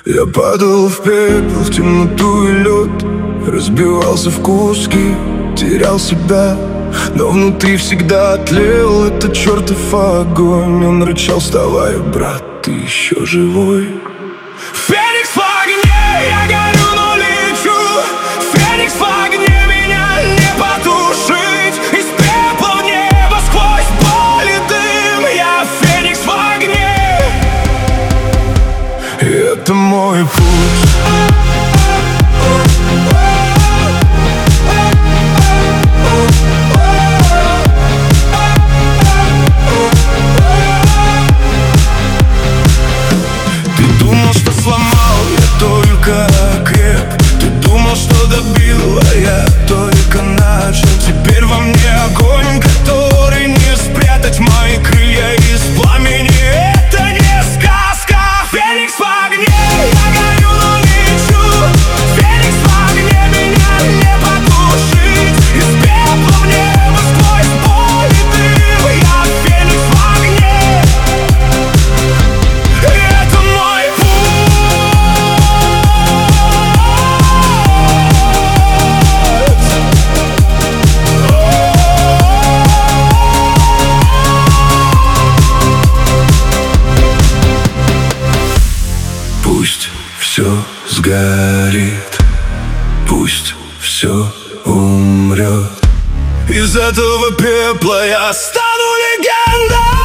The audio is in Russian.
Я падал в пепел, в темноту и лед, разбивался в куски, терял себя. Но внутри всегда тлел этот чертов огонь. Он рычал: вставай, брат, ты еще живой. Феникс в огне, я горю, но лечу. Феникс в огне, меня не потушить. Из пепла в небо, сквозь боль и дым. Я феникс в огне, и это мой путь. Только креп. Ты думал, что добил, а я только начал. Теперь во мне огонь, который не спрятать. Мои крылья из пламени, это не сказка. Феникс в огне, я горю, но лечу. Феникс в огне, меня не потушить. Из пепла в небо, сквозь боль и дым. Я феникс в огне, и это мой путь. Пусть все сгорит, пусть все умрет. Из этого пепла я стану легендой.